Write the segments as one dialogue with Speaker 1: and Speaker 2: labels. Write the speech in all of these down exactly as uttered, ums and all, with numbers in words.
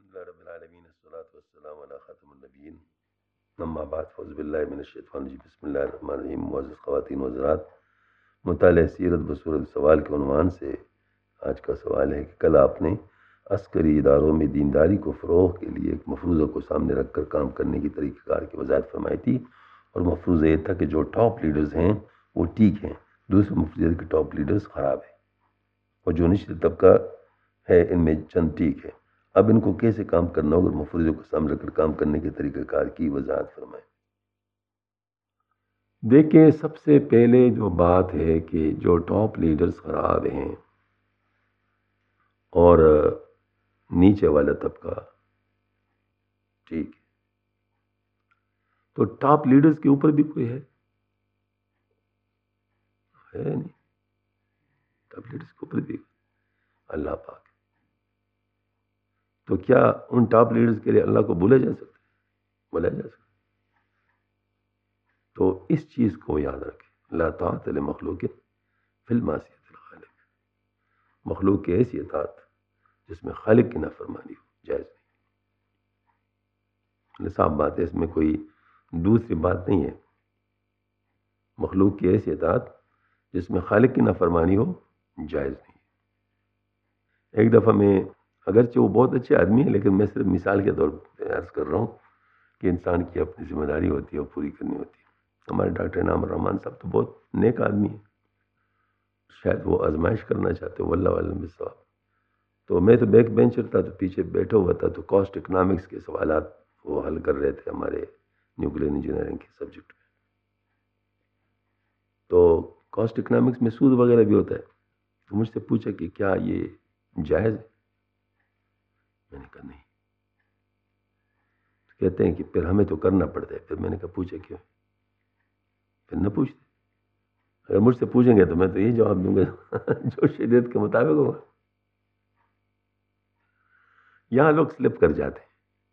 Speaker 1: لله رب العالمين الصلاة والسلام على خاتم النبيين اما بعد فاعوذ باللہ من الشیطان الرجیم بسم اللہ الرحمن الرحیم. معزز خواتین و حضرات، مطالعہ سیرت بصورت سوال کے عنوان سے آج کا سوال ہے کہ کل آپ نے عسکری اداروں میں دینداری کو فروغ کے لیے ایک مفروضہ کو سامنے رکھ کر کام کرنے کی طریقہ کار کی وضاحت فرمائی تھی، اور مفروضہ یہ تھا کہ جو ٹاپ لیڈرز ہیں وہ ٹھیک ہیں، دوسرے مفروضے کے ٹاپ لیڈرز خراب ہیں، اور جو نچلے طبقہ ہے ان میں چند ٹھیک ہے. اب ان کو کیسے کام کرنا ہوگا اور مفروضے کو سامنے رکھ کر کام کرنے کے طریقہ کار کی وضاحت فرمائیں. دیکھیں، سب سے پہلے جو بات ہے کہ جو ٹاپ لیڈرز خراب ہیں اور نیچے والا طبقہ ٹھیک ہے، تو ٹاپ لیڈرز کے اوپر بھی کوئی ہے ہے نہیں. ٹاپ لیڈرز کے اوپر بھی اللہ پاک. تو کیا ان ٹاپ لیڈرز کے لیے اللہ کو بولا جا سکتا ہے؟ بولا جا سکتا. تو اس چیز کو یاد رکھیں، لا طاعت لمخلوق فی المعصیۃ الخالق. مخلوق کی ایسی اطاعت جس میں خالق کی نافرمانی ہو جائز نہیں. صاف بات ہے، اس میں کوئی دوسری بات نہیں ہے. مخلوق کی ایسی اطاعت جس میں خالق کی نافرمانی ہو جائز نہیں. ایک دفعہ میں، اگرچہ وہ بہت اچھے آدمی ہیں، لیکن میں صرف مثال کے طور پر عرض کر رہا ہوں کہ انسان کی اپنی ذمہ داری ہوتی ہے اور پوری کرنی ہوتی ہے. ہمارے ڈاکٹر انعام الرحمان صاحب تو بہت نیک آدمی ہیں، شاید وہ آزمائش کرنا چاہتے ہو، واللہ عالم بالصواب. تو میں تو بیک بینچر تھا، تو پیچھے بیٹھا ہوا تھا، تو کاسٹ اکنامکس کے سوالات وہ حل کر رہے تھے ہمارے نیوکلیر انجینئرنگ کے سبجیکٹ میں. تو کاسٹ اکنامکس میں سود وغیرہ بھی ہوتا ہے. تو مجھ سے پوچھا کہ کیا یہ جائز ہے؟ میں نے کہا نہیں. تو کہتے ہیں کہ پھر ہمیں تو کرنا پڑتا ہے. پھر میں نے کہا پوچھا کیوں؟ پھر نہ پوچھتے. اگر مجھ سے پوچھیں گے تو میں تو یہی جواب دوں گا جو شریعت کے مطابق ہوگا. یہاں لوگ سلپ کر جاتے ہیں.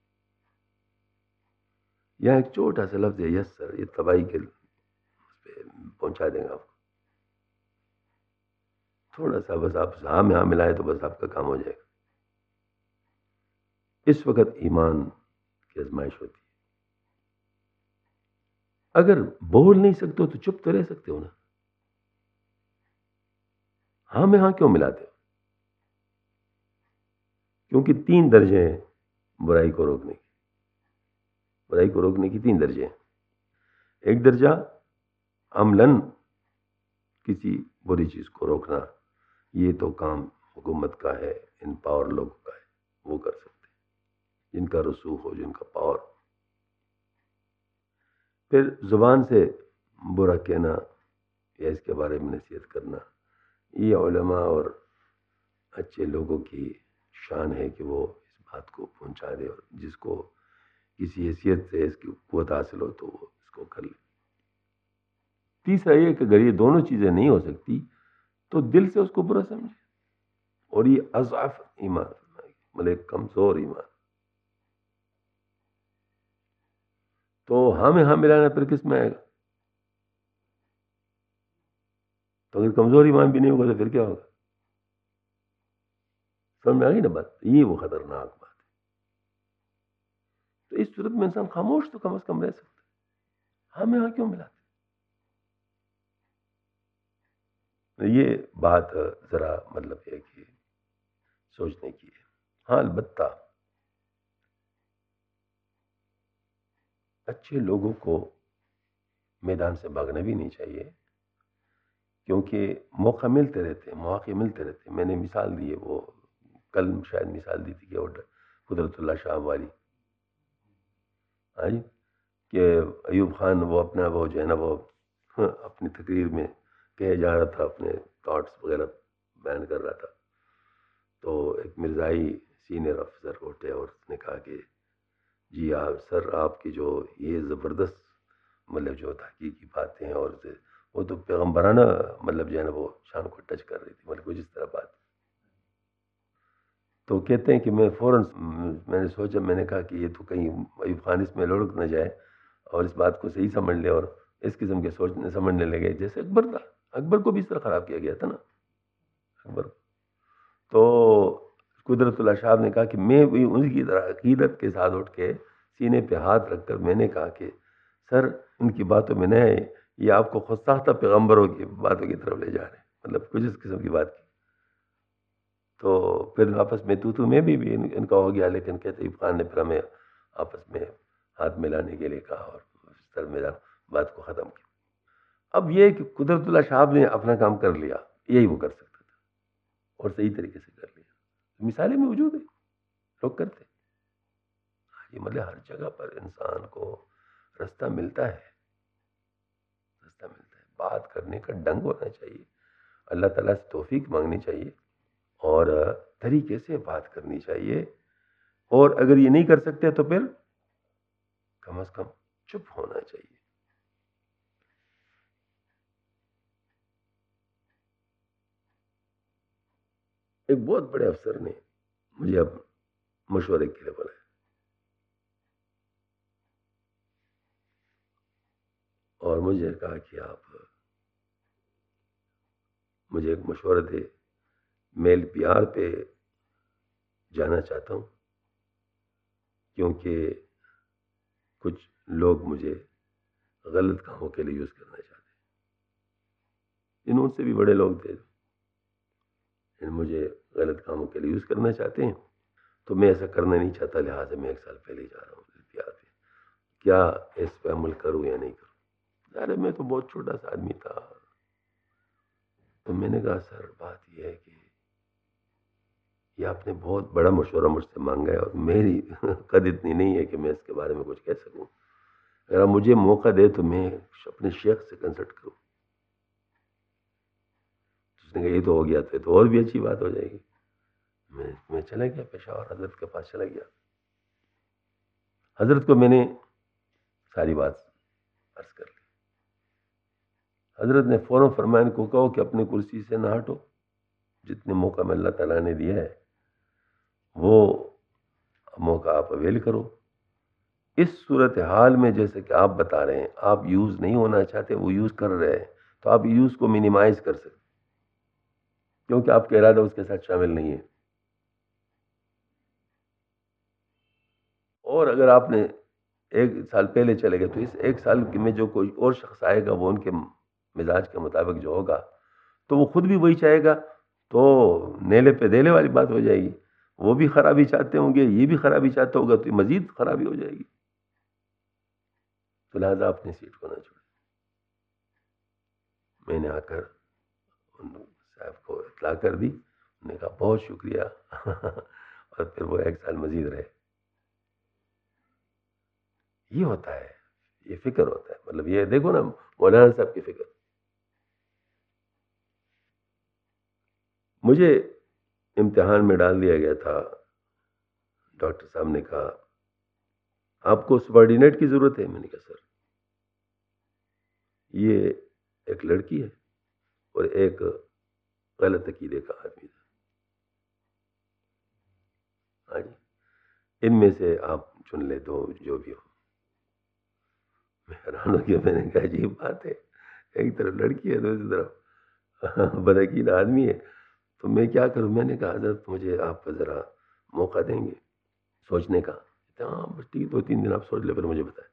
Speaker 1: یہاں ایک چھوٹا سا لفظ ہے یس سر، یہ تباہی کے پہنچا دیں گا آپ کو. تھوڑا سا بس آپ ہاں میں ہاں ملائے تو بس آپ کا کام ہو جائے گا. اس وقت ایمان کی آزمائش ہوتی ہے. اگر بول نہیں سکتے ہو تو چپ تو رہ سکتے ہو نا. ہاں میں ہاں کیوں ملاتے ہو؟ کیونکہ تین درجے ہیں برائی کو روکنے کی. برائی کو روکنے کی تین درجے ہیں. ایک درجہ عملاً کسی بری چیز کو روکنا، یہ تو کام حکومت کا ہے، ان پاور لوگوں کا ہے، وہ کر سکتے ہیں جن کا رسوخ ہو، جن کا پاور. پھر زبان سے برا کہنا یا اس کے بارے میں نصیحت کرنا، یہ علماء اور اچھے لوگوں کی شان ہے کہ وہ اس بات کو پہنچا دے، اور جس کو کسی حیثیت سے اس کی قوت حاصل ہو تو وہ اس کو کر لے. تیسرا یہ کہ اگر یہ دونوں چیزیں نہیں ہو سکتی تو دل سے اس کو برا سمجھے، اور یہ اضعف ایمان، مطلب کمزور ایمان. تو ہاں میں ہاں ملانا پھر کس میں آئے گا؟ تو اگر کمزور ایمان بھی نہیں ہوگا تو پھر کیا ہوگا؟ سمجھ میں آ گئی نا بات؟ یہ وہ خطرناک بات ہے. تو اس صورت میں انسان خاموش تو کم از کم رہ سکتا ہے. ہاں میں ہاں کیوں ملاتے؟ یہ بات ذرا مطلب ہے کہ سوچنے کی ہے. ہاں البتہ اچھے لوگوں کو میدان سے بھاگنا بھی نہیں چاہیے، کیونکہ موقع ملتے رہتے ہیں، مواقع ملتے رہتے ہیں. میں نے مثال دی ہے، وہ کل شاید مثال دی تھی کہ وہ قدرت اللہ شاہ والی، ہاں جی، کہ ایوب خان وہ اپنا وہ جو ہے نا وہ اپنی تقریر میں کہے جا رہا تھا، اپنے تھاٹس وغیرہ بیان کر رہا تھا. تو ایک مرزائی سینئر افسر اٹھے اور اس نے کہا کہ جی آپ سر، آپ کی جو یہ زبردست مطلب جو تحقیقی باتیں ہیں، اور وہ تو پیغمبرانہ مطلب جو ہے نا وہ شان کو ٹچ کر رہی تھی، مطلب کچھ اس طرح بات. تو کہتے ہیں کہ میں فوراً میں نے سوچا، میں نے کہا کہ یہ تو کہیں ایوب خان اس میں لڑک نہ جائے اور اس بات کو صحیح سمجھ لے اور اس قسم کے سوچنے سمجھنے لگے جیسے اکبر تھا. اکبر کو بھی اس طرح خراب کیا گیا تھا نا، اکبر. تو قدرت اللہ صاحب نے کہا کہ میں بھی ان کی طرح عقیدت کے ساتھ اٹھ کے سینے پہ ہاتھ رکھ کر میں نے کہا کہ سر ان کی باتوں میں نہ ہے، یہ آپ کو خود ساختہ پیغمبروں کی باتوں کی طرف لے جا رہے ہیں، مطلب کچھ اس قسم کی بات کی. تو پھر آپس میں تو تو میں بھی, بھی ان کا ہو گیا، لیکن کہتے ایوب خان نے پھر ہمیں آپس میں ہاتھ ملانے کے لیے کہا اور اس طرح میرا بات کو ختم کیا. اب یہ کہ قدرت اللہ صاحب نے اپنا کام کر لیا، یہی وہ کر سکتا تھا اور صحیح طریقے سے کر لیا. مثالیں موجود ہیں، لوگ کرتے. یہ مطلب ہر جگہ پر انسان کو رستہ ملتا ہے، رستہ ملتا ہے. بات کرنے کا ڈنگ ہونا چاہیے، اللہ تعالیٰ سے توفیق مانگنی چاہیے اور طریقے سے بات کرنی چاہیے. اور اگر یہ نہیں کر سکتے تو پھر کم از کم چپ ہونا چاہیے. ایک بہت بڑے افسر نے مجھے اب مشورے کے لیے بلایا. اور مجھے کہا کہ آپ مجھے ایک مشورہ دے، میں ایل پی آر پہ جانا چاہتا ہوں کیونکہ کچھ لوگ مجھے غلط کاموں کے لیے یوز کرنا چاہتے ہیں. ان سے بھی بڑے لوگ تھے، مجھے غلط کاموں کے لیے یوز کرنا چاہتے ہیں. تو میں ایسا کرنا نہیں چاہتا، لہٰذا میں ایک سال پہلے جا رہا ہوں ایل پی آر پہ. کیا اس پہ عمل کروں یا نہیں کروں؟ ظاہر ہے میں تو بہت چھوٹا سا آدمی تھا. تو میں نے کہا سر بات یہ ہے کہ یہ آپ نے بہت بڑا مشورہ مجھ سے مانگا ہے اور میری قد اتنی نہیں ہے کہ میں اس کے بارے میں کچھ کہہ سکوں. اگر آپ مجھے موقع دے تو میں اپنے شیخ سے کنسلٹ کروں. اس نے کہا یہ تو ہو گیا تھا تو اور بھی اچھی بات ہو جائے گی. میں میں چلا گیا پشاور، حضرت کے پاس چلا گیا. حضرت کو میں نے ساری بات عرض کر لی. حضرت نے فوراً فرمایا ان کو کہو کہ اپنے کرسی سے نہ ہٹو، جتنے موقع میں اللہ تعالیٰ نے دیا ہے وہ موقع آپ اویل کرو. اس صورت حال میں جیسے کہ آپ بتا رہے ہیں آپ یوز نہیں ہونا چاہتے، وہ یوز کر رہے ہیں، تو آپ یوز کو منیمائز کر سکتے کیونکہ آپ کا ارادہ اس کے ساتھ شامل نہیں ہے. اور اگر آپ نے ایک سال پہلے چلے گئے تو اس ایک سال میں جو کوئی اور شخص آئے گا وہ ان کے مزاج کے مطابق جو ہوگا تو وہ خود بھی وہی چاہے گا، تو نیلے پہ دیلے والی بات ہو جائے گی. وہ بھی خرابی چاہتے ہوں گے، یہ بھی خرابی چاہتا ہوگا، تو مزید خرابی ہو جائے گی. تو لہٰذا اپنی سیٹ کو نہ چھوڑیں. میں نے آ کر ان صاحب کو اطلاع کر دی. انہوں نے کہا بہت شکریہ اور پھر وہ ایک سال مزید رہے. یہ ہوتا ہے، یہ فکر ہوتا ہے. مطلب یہ دیکھو نا مولانا صاحب کی فکر. مجھے امتحان میں ڈال دیا گیا تھا. ڈاکٹر صاحب نے کہا آپ کو سبارڈینیٹ کی ضرورت ہے. میں نے کہا سر یہ ایک لڑکی ہے اور ایک غلط عقیدے کا آدمی تھا. ہاں جی، ان میں سے آپ چن لے دو جو بھی ہو. میں حیران ہو گیا. میں نے کہا عجیب بات ہے، ایک طرف لڑکی ہے دوسری طرف بدعقیدہ آدمی ہے، تو میں کیا کروں؟ میں نے کہا حضرت مجھے آپ ذرا موقع دیں گے سوچنے کا؟ ہاں بس ٹھیک، دو تین دن آپ سوچ لیں پھر مجھے بتائیں.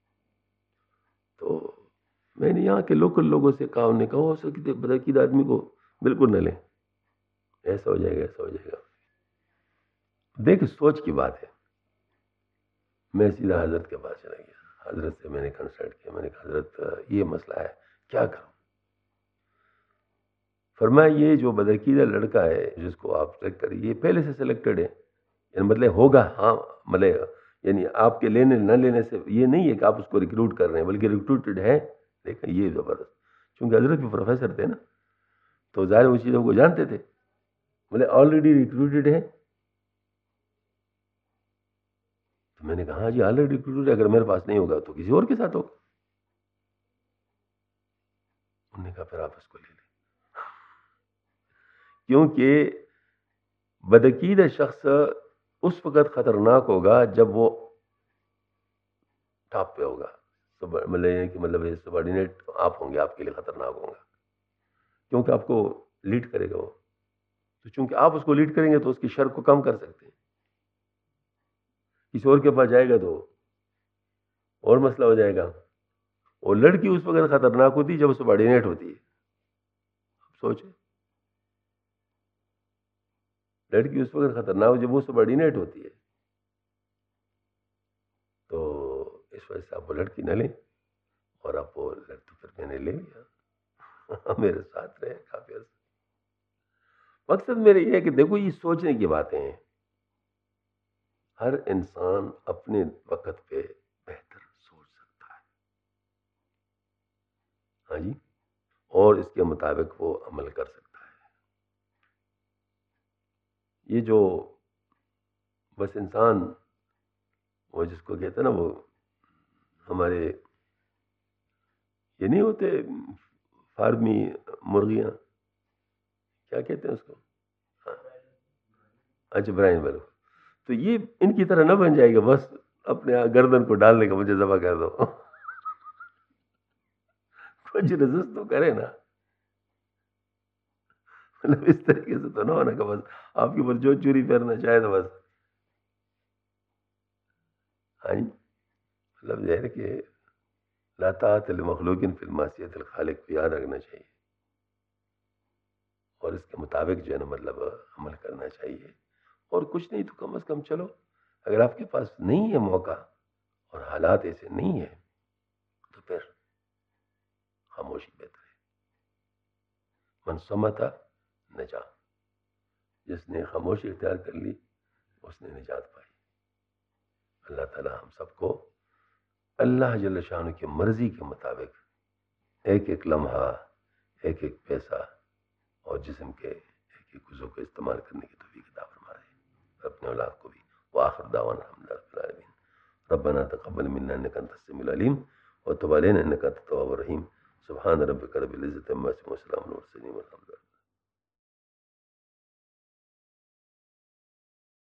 Speaker 1: تو میں نے یہاں کے لوکل لوگوں سے کہا، انہوں نے کہا ہو سکتے بدعقیدہ آدمی کو بالکل نہ لیں، ایسا ہو جائے گا ایسا ہو جائے گا. دیکھ سوچ کی بات ہے. میں سیدھا حضرت کے پاس چلا گیا. حضرت سے میں نے کنسلٹ کیا. میں نے کہا حضرت یہ مسئلہ ہے، کیا کروں؟ فرمایا یہ جو بدعقیدہ لڑکا ہے جس کو آپ سلیکٹ کریں یہ پہلے سے سلیکٹڈ ہے، یعنی مطلب ہوگا. ہاں مطلب یعنی آپ کے لینے نہ لینے سے یہ نہیں ہے کہ آپ اس کو ریکروٹ کر رہے ہیں، بلکہ ریکروٹڈ ہے. دیکھیں یہ زبردست، چونکہ حضرت بھی پروفیسر تھے نا تو ظاہر وہ چیزوں کو جانتے تھے. مطلب آلریڈی ریکروٹڈ ہے. تو میں نے کہا ہاں جی آلریڈی ریکروٹڈ ہے، اگر میرے پاس نہیں ہوگا تو کسی اور کے ساتھ ہوگا. انہوں نے کہا پھر آپ اس کو لے لیں، کیونکہ بدعقیدہ شخص اس وقت خطرناک ہوگا جب وہ ٹاپ پہ ہوگا. مطلب یہ کہ مطلب سبارڈینیٹ آپ ہوں گے، آپ کے لیے خطرناک ہوں گا کیونکہ آپ کو لیڈ کرے گا وہ. تو چونکہ آپ اس کو لیڈ کریں گے تو اس کی شر کو کم کر سکتے ہیں. کسی اور کے پاس جائے گا تو اور مسئلہ ہو جائے گا. اور لڑکی اس وقت خطرناک ہوتی ہے جب سبارڈینیٹ ہوتی ہے. سوچیں، لڑکی اس وقت خطرناک ہو جب وہ سبارڈینیٹ ہوتی ہے. تو اس وجہ سے آپ وہ لڑکی نہ لیں. اور آپ وہ لڑکی پھر میں نے لے لیا، میرے ساتھ رہے کافی عرصہ. مقصد میرے یہ ہے کہ دیکھو یہ سوچنے کی باتیں ہیں. ہر انسان اپنے وقت پہ بہتر سوچ سکتا ہے، ہاں جی، اور اس کے مطابق وہ عمل کر سکتا ہے. یہ جو بس انسان وہ جس کو کہتے ہیں نا، وہ ہمارے یہ نہیں ہوتے فارمی مرغیاں، کیا کہتے ہیں اس کو؟ اچھا، برائن بلو. تو یہ ان کی طرح نہ بن جائے گا بس اپنے گردن کو ڈالنے کا مجھے ذبح کر دو. کچھ رزسٹ تو کرے نا، مطلب اس طریقے سے تو نہ ہونا کہ بس آپ کے اوپر جو چوری پھیرنا چاہے تو بس. ہاں جی، مطلب یہ ہے کہ لا طاعۃ لمخلوق فی المعصیۃ الخالق کو یاد رکھنا چاہیے، اور اس کے مطابق جو ہے نا مطلب عمل کرنا چاہیے. اور کچھ نہیں تو کم از کم چلو، اگر آپ کے پاس نہیں ہے موقع اور حالات ایسے نہیں ہیں تو پھر خاموشی بہتر ہے. من صمت نجا، جس نے خاموشی اختیار کر لی اس نے نجات پائی. اللہ تعالی ہم سب کو اللہ جل شانہ کی مرضی کے مطابق ایک ایک لمحہ، ایک ایک پیسہ اور جسم کے ایک ایک عضو کو استعمال کرنے کی توفیق عطا فرمائے، اپنے اولاد کو بھی. وآخر دعوانا الحمد للہ رب العالمین. ربنا تقبل منا انك انت السميع العليم وتب علينا انك انت التواب الرحيم. سبحان ربك رب العزة عما يصفون وسلام على المرسلين والحمد لله.